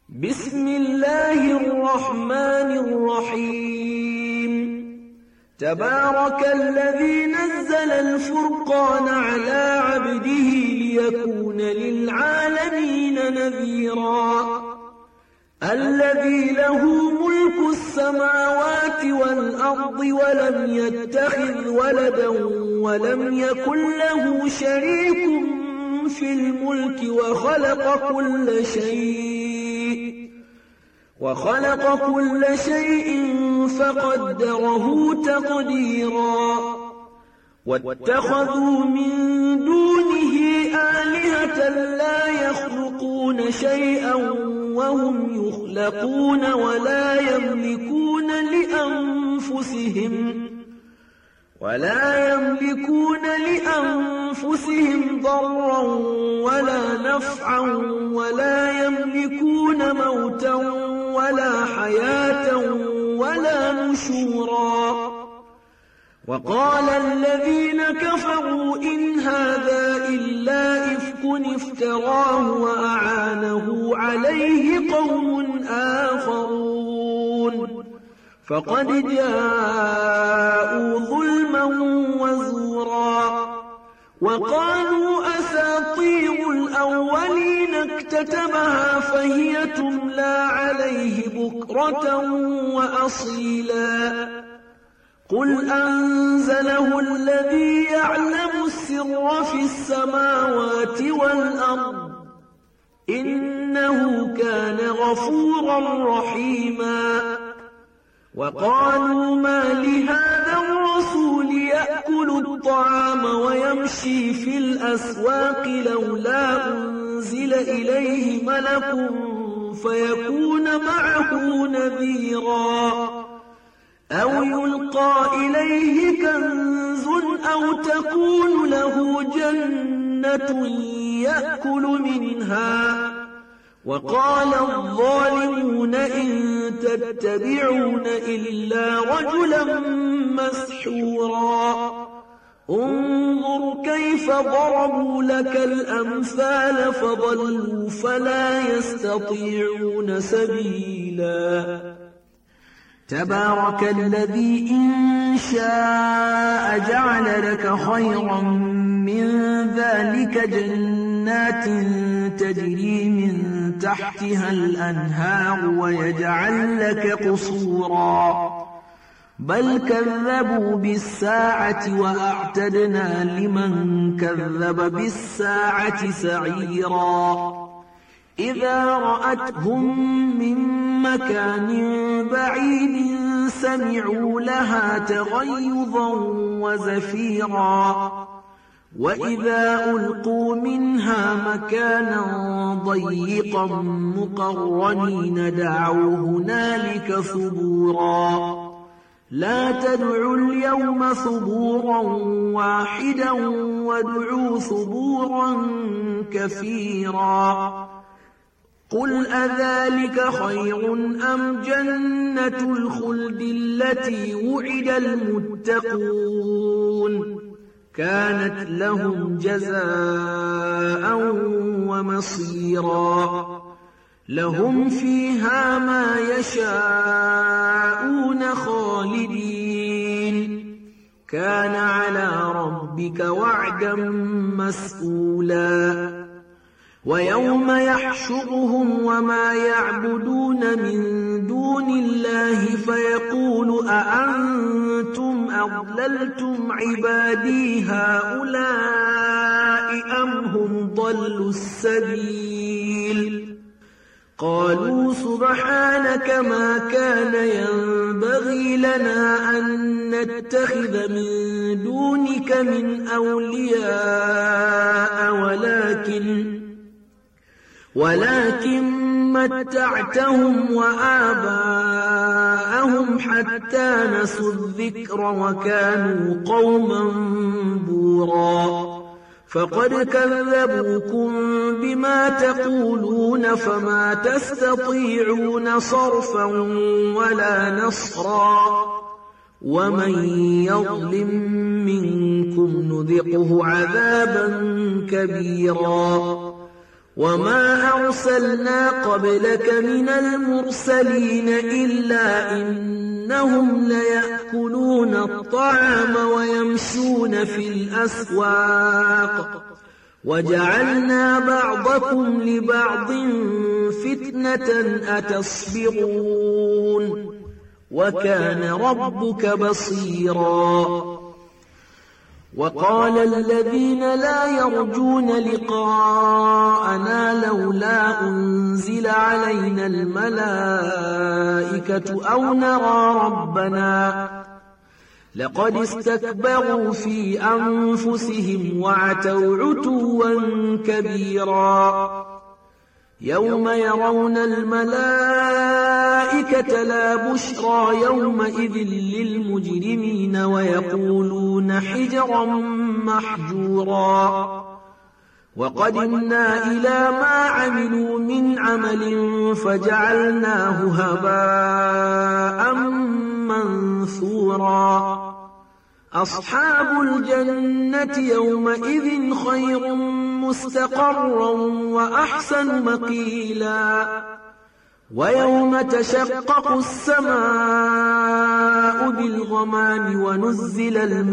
بسم الله الرحمن الرحيم تبارك الذي نزل الفرقان على عبده ليكون للعالمين نذيرا الذي له ملك السماوات والأرض ولم يتخذ ولدا ولم يكن له شريك في الملك وخلق كل شيء فقدره تقديرا واتخذوا من دونه آلهة لا يخلقون شيئا وهم يخلقون ولا يملكون لأنفسهم ضرا ولا نفعا ولا يملكون موتا ولا حياة ولا نشورا وقال الذين كفروا إن هذا إلا إفك افتراه وأعانه عليه قوم آخرون فقد جاءوا ظلما وزورا وقالوا أساطير الأولين اكتتبها فهي تملى عليه بكرة وأصيلا قل أنزله الذي يعلم السر في السماوات والأرض إنه كان غفورا رحيما وقالوا ما لهذا الرسول يأكل الطعام ويمشي في الأسواق لولا أنزل إليه ملك فيكون معه نذيرا أو يلقى إليه كنز أو تكون له جنة يأكل منها وقال الظالمون إن تتبعون إلا رجلا مسحورا انظر كيف ضربوا لك الأمثال فضلوا فلا يستطيعون سبيلا تبارك الذي إن شاء جعل لك خيرا من ذلك جنات تجري من تحتها الأنهار ويجعل لك قصورا بل كذبوا بالساعة وأعتدنا لمن كذب بالساعة سعيرا إذا رأتهم من مكان بعيد سمعوا لها تغيظا وزفيرا وإذا ألقوا منها مكانا ضيقا مقرنين دعوا هنالك ثبورا لا تدعوا اليوم ثبورا واحدا وادعوا ثبورا كثيرا قل أذلك خير أم جنة الخلد التي وعد المتقون كانت لهم جزاء ومصيرا لهم فيها ما يشاءون خالدين كان على ربك وعدا مسئولا ويوم يحشرهم وما يعبدون من دون الله فيقول أأنتم أضللتم عبادي هؤلاء أم هم ضلوا السبيل قالوا سبحانك ما كان ينبغي لنا أن نتخذ من دونك من أولياء ولكن متعتهم وآباءهم حتى نسوا الذكر وكانوا قوما بورا فقد كذبوكم بما تقولون فما تستطيعون صرفا ولا نصرا ومن يظلم منكم نذقه عذابا كبيرا وما أرسلنا قبلك من المرسلين إلا إنهم ليأكلون الطعام ويمشون في الأسواق وجعلنا بعضكم لبعض فتنة أتصبرون وكان ربك بصيرا وقال الذين لا يرجون لقاءنا لولا أنزل علينا الملائكة أو نرى ربنا لقد استكبروا في أنفسهم وعتوا عتوا كبيرا يوم يرون الملائكة لا بشرى يومئذ للمجرمين ويقولون حجرا محجورا وقدمنا إلى ما عملوا من عمل فجعلناه هباء منثورا أصحاب الجنة يومئذ خير مستقرا وأحسن مقيلا ويوم تشقق السماء بالغمام ونزل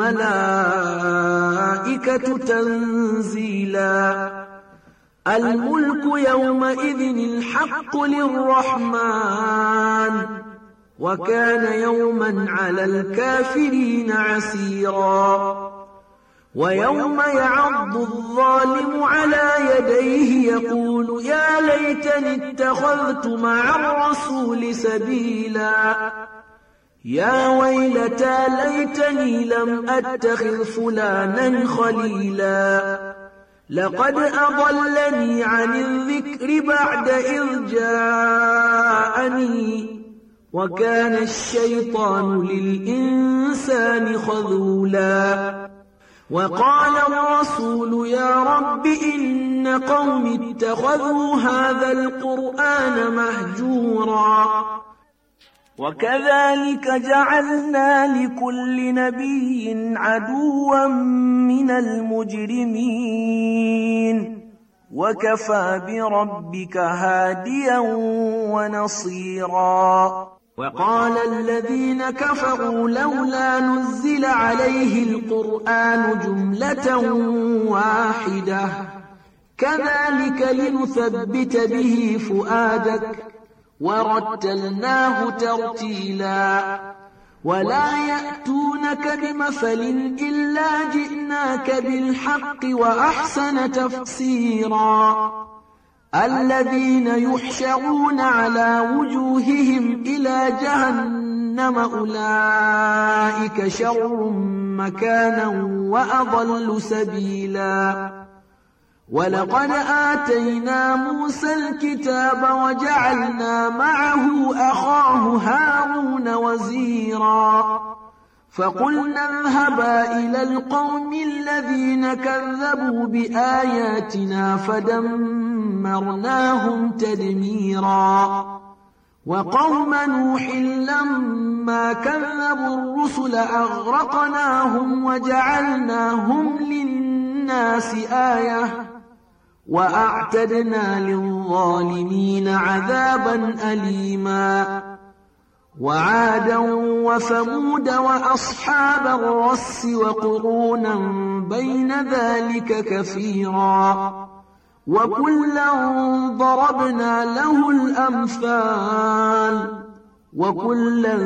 الملائكة تنزيلا الملك يومئذ الحق للرحمن وكان يوما على الكافرين عسيرا ويوم يعض الظالم على يديه يقول يا ليتني اتخذت مع الرسول سبيلا يا ويلتى ليتني لم أتخذ فلانا خليلا لقد أضلني عن الذكر بعد إذ جاءني وكان الشيطان للإنسان خذولا وقال الرسول يا رب إن قوم اتخذوا هذا القرآن مهجورا وكذلك جعلنا لكل نبي عدوا من المجرمين وكفى بربك هاديا ونصيرا وقال الذين كفروا لولا نزل عليه القرآن جملة واحدة كذلك لنثبت به فؤادك ورتلناه ترتيلا ولا يأتونك بمثل إلا جئناك بالحق وأحسن تفسيرا الذين يحشرون على وجوههم إلى جهنم أولئك شر مكانا وأضل سبيلا ولقد آتينا موسى الكتاب وجعلنا معه أخاه هارون وزيرا فقلنا اذهبا إلى القوم الذين كذبوا بآياتنا فدمرناهم تدميرا وقوم نوح لما كذبوا الرسل أغرقناهم وجعلناهم للناس آية وأعتدنا للظالمين عذابا أليما وعادا وثمود وأصحاب الرس وقرونا بين ذلك كثيرا وكلا ضربنا له الأمثال وكلا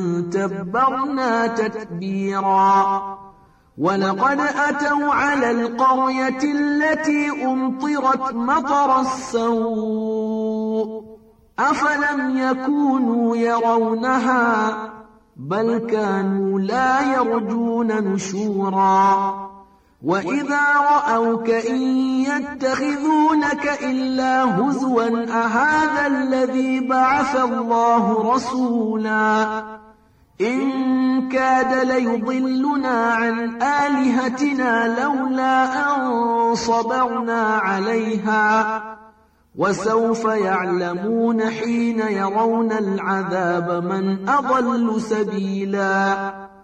تبرنا تتبيرا ولقد أتوا على القرية التي أمطرت مطر السوء أفلم يكونوا يرونها بل كانوا لا يرجون نشورا وإذا رأوك إن يتخذونك إلا هزوا أهذا الذي بعث الله رسولا إن كاد ليضلنا عن آلهتنا لولا أن صبرنا عليها وسوف يعلمون حين يرون العذاب من أضل سبيلا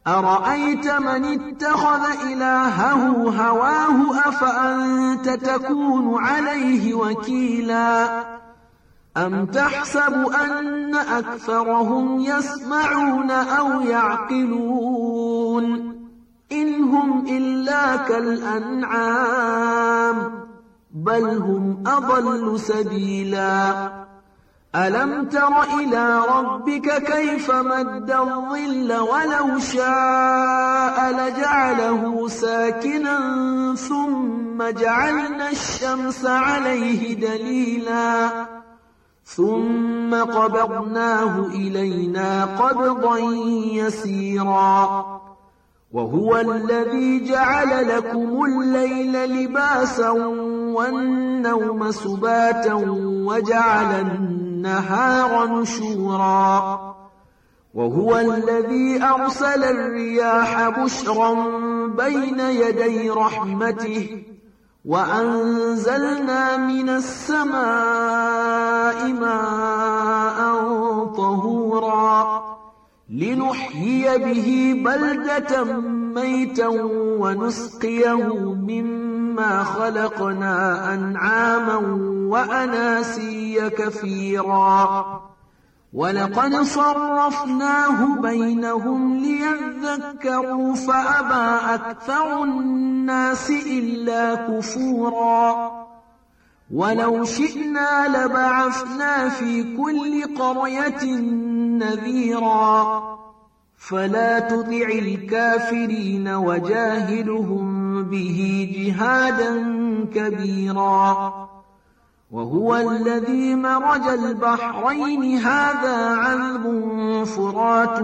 أرأيت من اتخذ إلهه هواه أفأنت تكون عليه وكيلا أم تحسب أن أكثرهم يسمعون أو يعقلون إن هم إلا كالأنعام بل هم أضل سبيلا ألم تر إلى ربك كيف مد الظل ولو شاء لجعله ساكنا ثم جعلنا الشمس عليه دليلا ثم قبضناه إلينا قبضا يسيرا وهو الذي جعل لكم الليل لباسا والنوم سباتا وجعل النهار نشورا وهو الذي أرسل الرياح بشرا بين يدي رحمته وأنزلنا من السماء ماء طهورا لنحيي به بلدة ميتا ونسقيه مما خلقنا أنعاما وأناسيا كثيرا ولقد صرفناه بينهم ليذكروا فأبى أكثر الناس إلا كفورا ولو شئنا لبعثنا في كل قرية نذيرا فلا تطع الكافرين وجاهدهم به جهادا كبيرا وهو الذي مرج البحرين هذا عذب فرات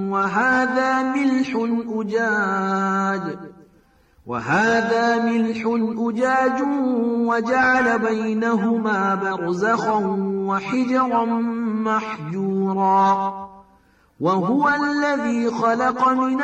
وهذا ملح أجاج وجعل بينهما برزخا وحجرا محجورا وهو الذي خلق من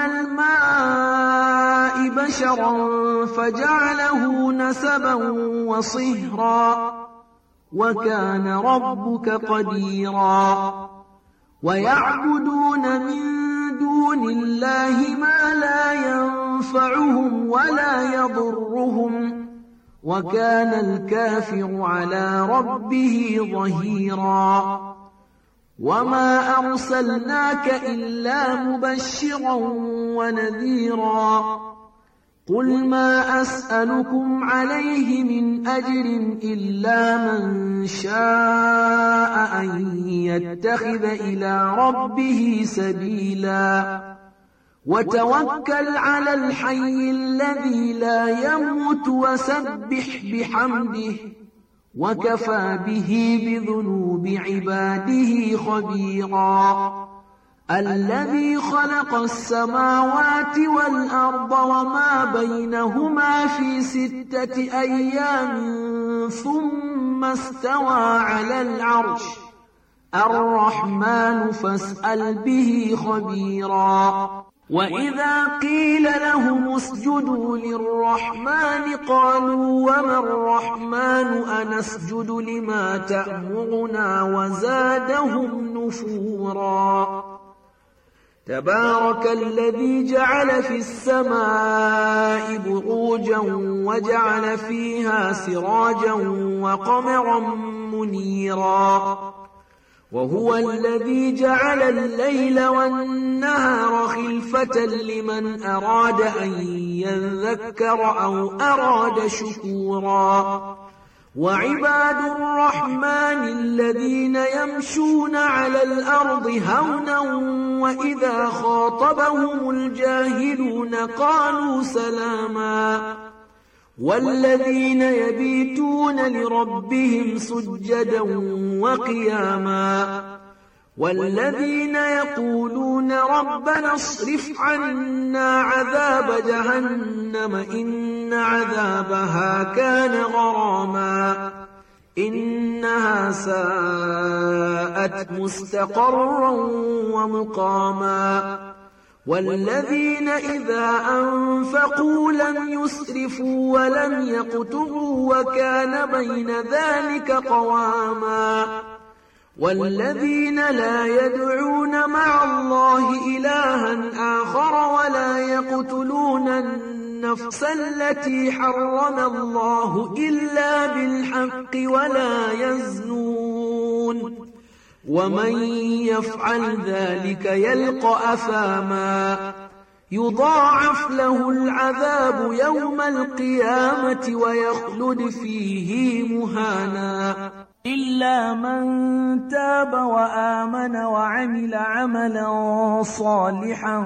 الماء بشرا فجعله نسبا وصهرا وكان ربك قديرا ويعبدون من دون الله ما لا ينفعهم ولا يضرهم وكان الكافر على ربه ظهيرا وما أرسلناك إلا مبشرا ونذيرا قل ما أسألكم عليه من أجر إلا من شاء أن يتخذ إلى ربه سبيلا وتوكل على الحي الذي لا يموت وسبح بحمده وكفى به بذنوب عباده خبيرا الذي خلق السماوات والأرض وما بينهما في 6 أيام ثم استوى على العرش الرحمن فاسأل به خبيرا وإذا قيل لهم اسجدوا للرحمن قالوا وما الرحمن أنسجد لما تأمرنا وزادهم نفورا تبارك الذي جعل في السماء بروجا وجعل فيها سراجا وقمرا منيرا وهو الذي جعل الليل والنهار خلفة لمن أراد أن يذكر أو أراد شكورا وعباد الرحمن الذين يمشون على الأرض هونا وإذا خاطبهم الجاهلون قالوا سلاما والذين يبيتون لربهم سجدا وقياما والذين يقولون ربنا اصرف عنا عذاب جهنم إن عذابها كان غراما إنها ساءت مستقرا ومقاما والذين إذا أنفقوا لم يسرفوا ولم يقتروا وكان بين ذلك قواما والذين لا يدعون مع الله إلها آخر ولا يقتلون النفس التي حرم الله إلا بالحق ولا يزنون ومن يفعل ذلك يلقى أثاما يضاعف له العذاب يوم القيامة ويخلد فيه مهانا إلا من تاب وآمن وعمل عملا صالحا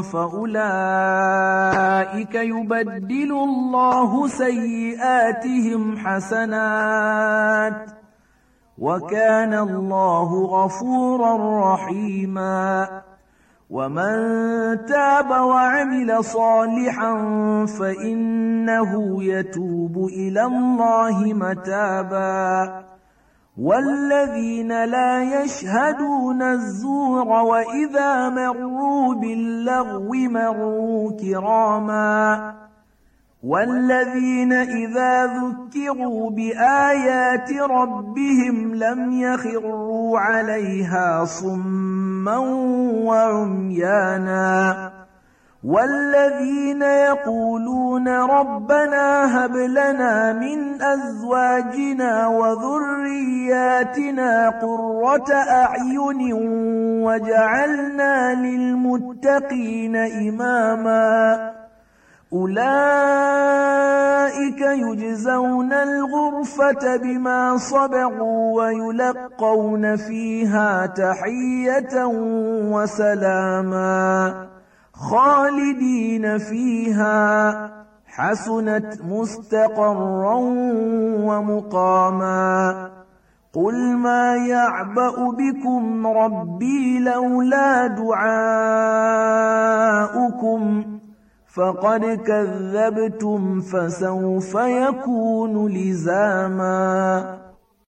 فأولئك يبدل الله سيئاتهم حسنات وكان الله غفورا رحيما ومن تاب وعمل صالحا فإنه يتوب إلى الله متابا والذين لا يشهدون الزور وإذا مروا باللغو مروا كراما والذين إذا ذكروا بآيات ربهم لم يخروا عليها صما وعميانا والذين يقولون ربنا هب لنا من أزواجنا وذرياتنا قرة أعين وجعلنا للمتقين إماما أولئك يجزون الغرفة بما صبروا ويلقون فيها تحية وسلاما خالدين فيها حسنت مستقرا ومقاما قل ما يعبأ بكم ربي لولا دعاؤكم فقد كذبتم فسوف يكون لزاما